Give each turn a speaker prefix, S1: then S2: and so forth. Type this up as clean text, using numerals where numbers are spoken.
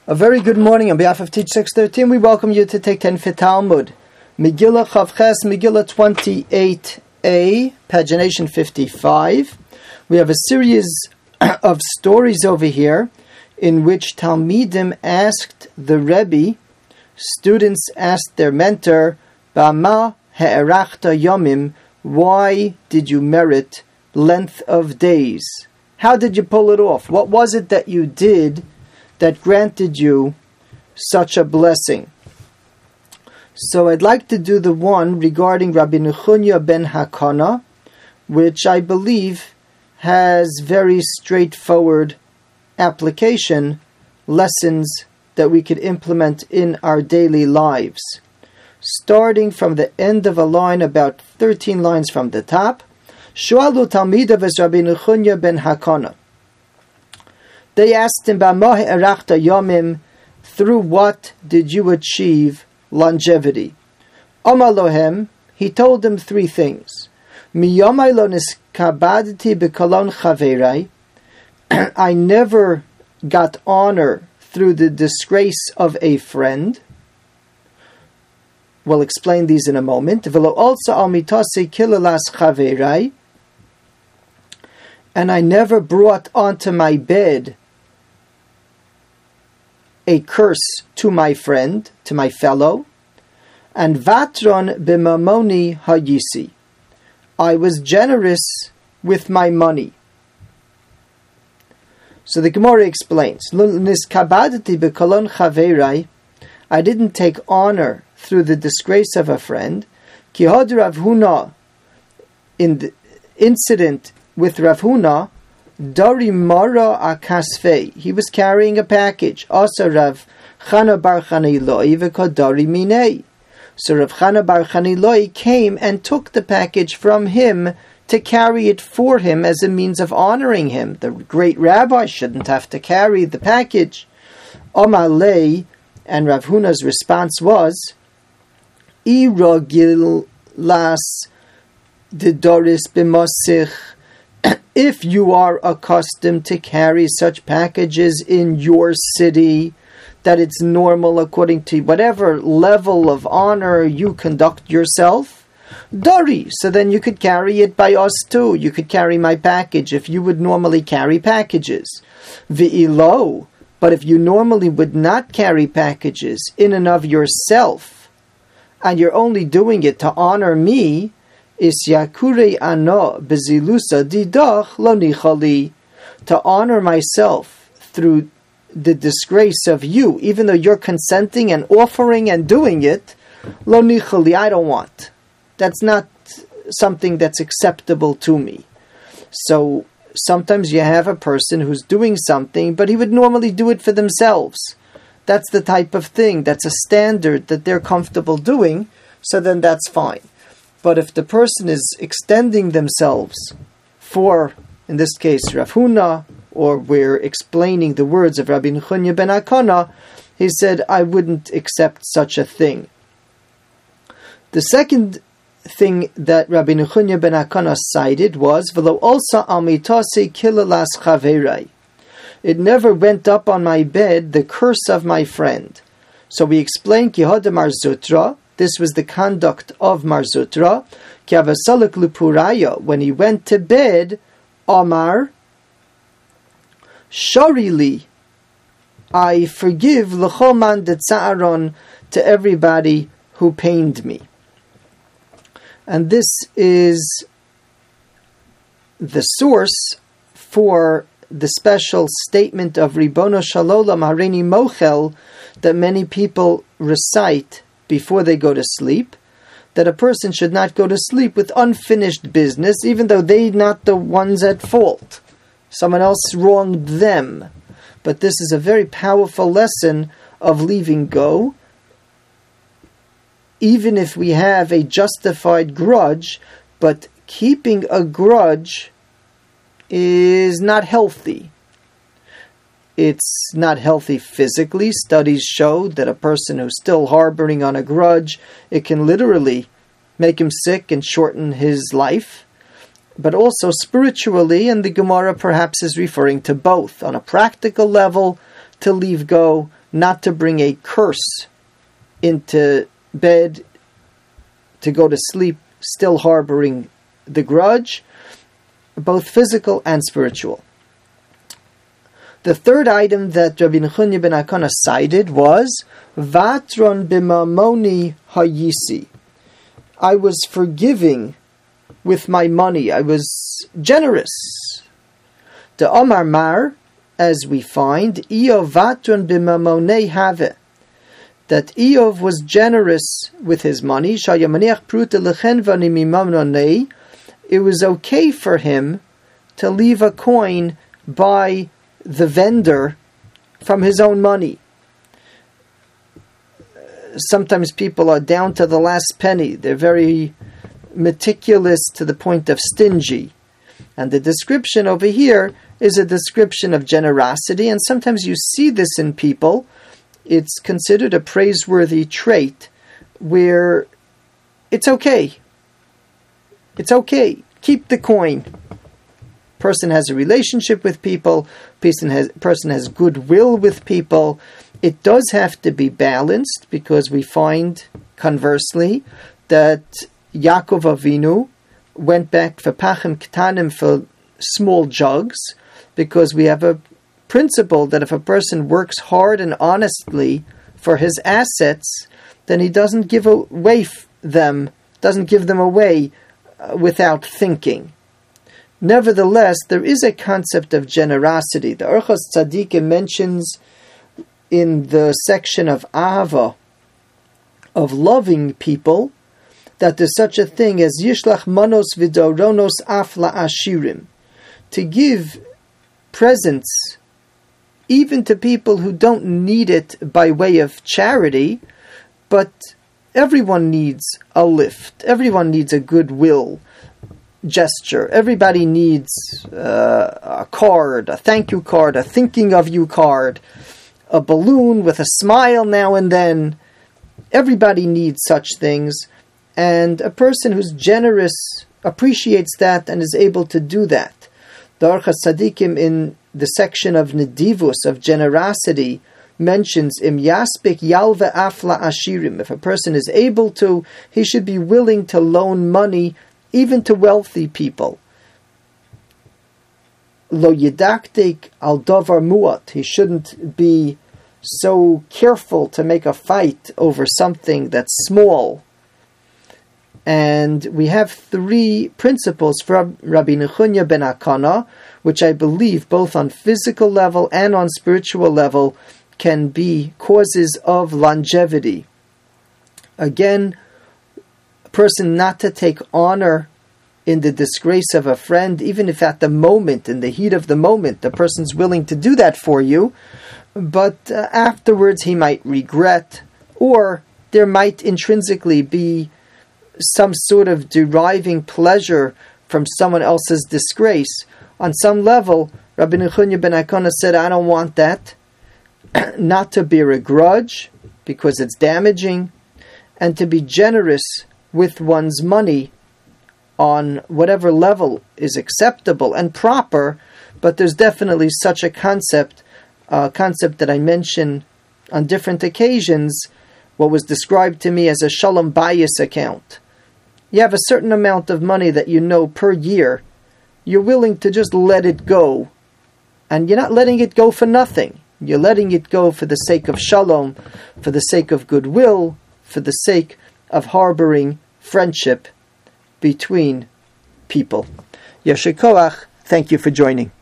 S1: A very good morning on behalf of Teach 613. We welcome you to take 10 for Talmud. Megillah Chavches, Megillah 28a, pagination 55. We have a series of stories over here in which Talmidim asked the Rebbe, students asked their mentor, Bama ha'erachta yomim, why did you merit length of days? How did you pull it off? What was it that you did that granted you such a blessing? So I'd like to do the one regarding Rabbi Nechunya ben Hakana, which I believe has very straightforward application, lessons that we could implement in our daily lives. Starting from the end of a line, about 13 lines from the top, Shualu Talmidav es Rabbi Nechunya ben Hakana. They asked him, B'mah erachta yomim, through what did you achieve longevity? Amar lohem, he told them three things. Miyomai lo niskabadti b'kolon chaverai, I never got honor through the disgrace of a friend. We'll explain these in a moment. V'lo also al mitase kilalas chaverai, and I never brought onto my bed a curse to my friend, to my fellow. And vatron b'mamoni hayisi, I was generous with my money. So the Gemara explains, Niskabadati b'kolon chaverai, I didn't take honor through the disgrace of a friend. Ki hod Rav Huna, in the incident with Rav Huna, Dari Mara Akasfei, he was carrying a package. Asa Rav Chana bar Chaniloi v'kodari minei. So Rav Chana bar Chaniloi came and took the package from him to carry it for him as a means of honoring him. The great rabbi shouldn't have to carry the package. Omalei, and Rav Huna's response was, Irogil las didoris b'mosich, if you are accustomed to carry such packages in your city, that it's normal according to whatever level of honor you conduct yourself, Dari, so then you could carry it by us too. You could carry my package if you would normally carry packages. V'ilo, but if you normally would not carry packages in and of yourself, and you're only doing it to honor me, is yakure ano bezilusa didach lo nichali, to honor myself through the disgrace of you, even though you're consenting and offering and doing it, lo nichali, I don't want. That's not something that's acceptable to me. So sometimes you have a person who's doing something, but he would normally do it for themselves. That's the type of thing, that's a standard that they're comfortable doing, so then that's fine. But if the person is extending themselves for, in this case, Rav Huna, or we're explaining the words of Rabbi Nechunya ben Hakana, he said, I wouldn't accept such a thing. The second thing that Rabbi Nechunya ben Hakana cited was, V'lo also al mitase kilalas chaverai, it never went up on my bed the curse of my friend. So we explained, Ki hoda Mar Zutra, this was the conduct of Mar Zutra, Ki avasalik lupuraya, when he went to bed, Omar, Sharili, I forgive l'chol man detza'aron, to everybody who pained me. And this is the source for the special statement of Ribono Shalolam Hareini Mochel that many people recite before they go to sleep, that a person should not go to sleep with unfinished business, even though they're not the ones at fault. Someone else wronged them. But this is a very powerful lesson of leaving go. Even if we have a justified grudge, but keeping a grudge is not healthy. It's not healthy physically. Studies show that a person who's still harboring on a grudge, it can literally make him sick and shorten his life. But also spiritually, and the Gemara perhaps is referring to both. On a practical level, to leave go, not to bring a curse into bed, to go to sleep still harboring the grudge, both physical and spiritual. The third item that Rabbi Nechunya ben Akana cited was Vatron b'mamoni hayisi. I was forgiving with my money. I was generous. The Omar Mar, as we find, Eov vatron b'mamonei have, that Eov was generous with his money. Shayamaniach pruta lechen vani mimamnonei. It was okay for him to leave a coin by the vendor from his own money. Sometimes people are down to the last penny. They're very meticulous to the point of stingy. And the description over here is a description of generosity, and sometimes you see this in people. It's considered a praiseworthy trait where it's okay. It's okay. Keep the coin. Person has a relationship with people. Person has goodwill with people. It does have to be balanced, because we find, conversely, that Yaakov Avinu went back for pachim ktanim, for small jugs, because we have a principle that if a person works hard and honestly for his assets, then he doesn't give them away without thinking. Nevertheless, there is a concept of generosity. The Orchos Tzadikim mentions in the section of Ahava, of loving people, that there's such a thing as Yishlach Manos Vidoronos Afla Ashirim, to give presents even to people who don't need it by way of charity, but everyone needs a lift, everyone needs a goodwill gesture, everybody needs a card, a thank you card, a thinking of you card, a balloon with a smile now and then. Everybody needs such things, and a person who's generous appreciates that and is able to do that. The Orchos Tzadikim in the section of Nedivus, of generosity, mentions Im Yaspik Yalve Afla Ashirim. If a person is able to, he should be willing to loan money even to wealthy people. Lo Yidaktik Al Dovar Muat. He shouldn't be so careful to make a fight over something that's small. And we have three principles from Rabbi Nechunya ben Akana, which I believe both on physical level and on spiritual level can be causes of longevity. Again, a person not to take honor in the disgrace of a friend, even if at the moment, in the heat of the moment, the person's willing to do that for you, but afterwards he might regret, or there might intrinsically be some sort of deriving pleasure from someone else's disgrace. On some level, Rabbi Nechunya ben Akana said, I don't want that. Not to bear a grudge, because it's damaging, and to be generous with one's money on whatever level is acceptable and proper, but there's definitely such a concept that I mention on different occasions, what was described to me as a shalom bayis account. You have a certain amount of money that you know per year. You're willing to just let it go. And you're not letting it go for nothing. You're letting it go for the sake of shalom, for the sake of goodwill, for the sake of harboring friendship between people. Yasher koach, thank you for joining.